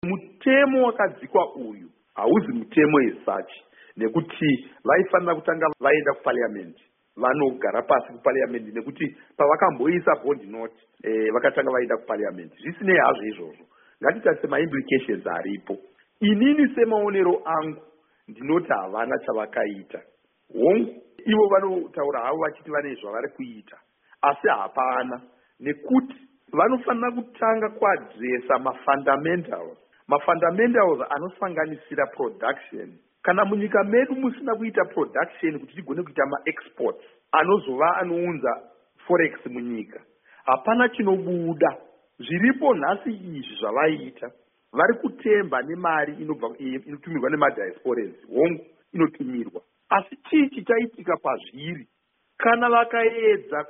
Mutemo wakadzikwa uyu hauzi mutemo as nekuti vaifanira kutanga vaenda kuparliamendi vanogara pasi kuparliamendi nekuti pavakamboisa bond note vakatanga vaenda kuparliamendi. Zvisinei hazvo izvozvo, ngatitarise maimplications aripo. Inini semaonero angu ndinoti havana chavakaita. Hongu ivo vanotaura havo vachiti vane zvavari kuita, asi hapana, nekuti vanofanira kutanga kuadresa mafundamentals anosanganisira production. Kana munyika medu musina kuita production kuti tigone kuita maexports anozova anounza forex munyika, hapana chinobuda. Zviripo nhasi izvi zvavaita, vari kutemba nemari inotumirwa nemadiasporas, hongu inotumirwa. Asi chii chichaitika pazviri kana vakaedza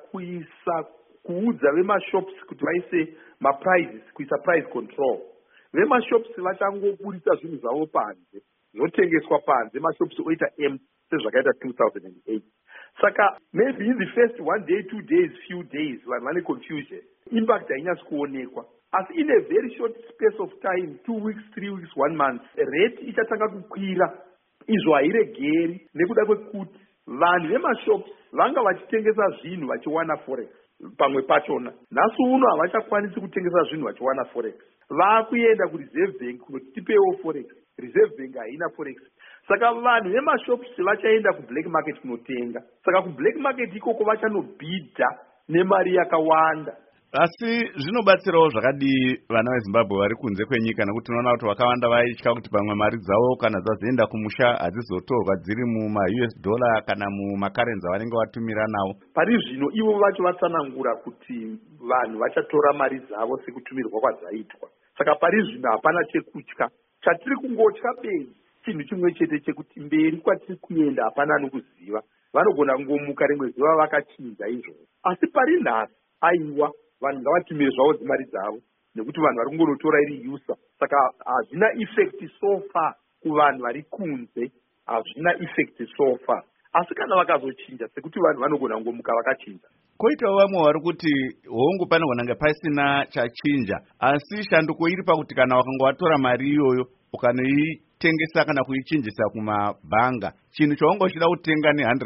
kuudza vemashops kuti vaise maprizes, kuisa price control? Vemashops vachangoburitsa zvinhu zvavo panze, zvotengeswa panze, mashops oita sezvakaita 2008. Saka maybe in the first 1 day, 2 days, few days, vanhu vane confusion, impact hainyatsi kuonekwa. Asi in a very short space of time, 2 weeks, 3 weeks, 1 month, rate ichatanga kukwira. Izvo hairegeri nekuda kwekuti vanhu vemashops vanga vachitengesa zvinhu vachiwana forex. Pamwe pachona nhasi uno havachakwanisi kutengesa zvinhu vachiwana forex, vakuenda kureserve bank kunoti tipewo forex. Reserve bank haina forex. Saka vanhu vemashops vachaenda kublack market kunotenga. Saka kublack market ikoko vachanobhidha nemari yakawanda. Asi zvinobatsirawo zvakadii vana veZimbabwe vari kunze kwenyika, nekuti tinoona kuti vakawanda vaitya kuti pamwe mari dzavo kana dzazoenda kumusha hadzizotorwa dziri muma-US dollar kana mumakarenzi avanenge vatumira nawo. Pari zvino ivo vacho vatsanangura kuti vanhu vachatora mari dzavo sekutumirwa kwadzaitwa. Saka pari zvino hapana chekutya. Chatiri kungotya bedzi chinhu chimwe chete chekuti mberi kwatiri kuenda hapana anokuziva. Vanogona kungomuka rimwe zuva vakachinja izvozvo. Asi pari nhasi, aiwa, vanhu ngavatumire zvavo dzimari dzavo, nekuti vanhu vari kungonotora iri user. Saka hazvina effect so far kuvanhu vari kunze, hazvina effect so far. Asi kana vakazochinja sekuti vanhu vanogona kungomuka vakachinja. Koitawo vamwe vari kuti hongu panogona pasina chachinja, asi shanduko iri pakuti kana wakanga watora mari iyoyo ukanoitengesa kana kuichinjisa kumabhanga, chinhu chaunga uchida kutenga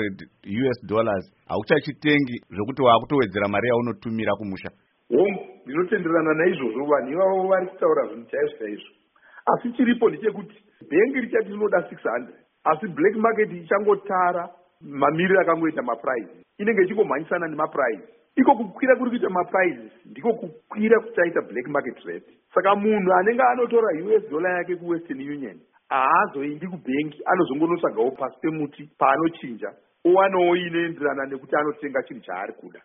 ne$100 hauchachitengi zvokuti wakutowedzera mari yaunotumira kumusha. Hongu ndinotenderana naizvozvo, vanhu ivavo vari kutaura zvinhu chaizvo. Asi chiripo ndechekuti bhengi richati rinoda 600, asi black market ichangotara mamiriro akangoita maprice, inenge ichingomhanyisana nemaprice. Iko kukwira kuri kuita maprices ndiko kukwira kuchaita black market rate. Saka munhu anenge anotora US dollar yake kuWestern Union haazoendi kubhengi, anozongonotsvagawo pasi pemuti paanochinja, owanawo inoenderana nekuti anotenga chinhu chaari kuda.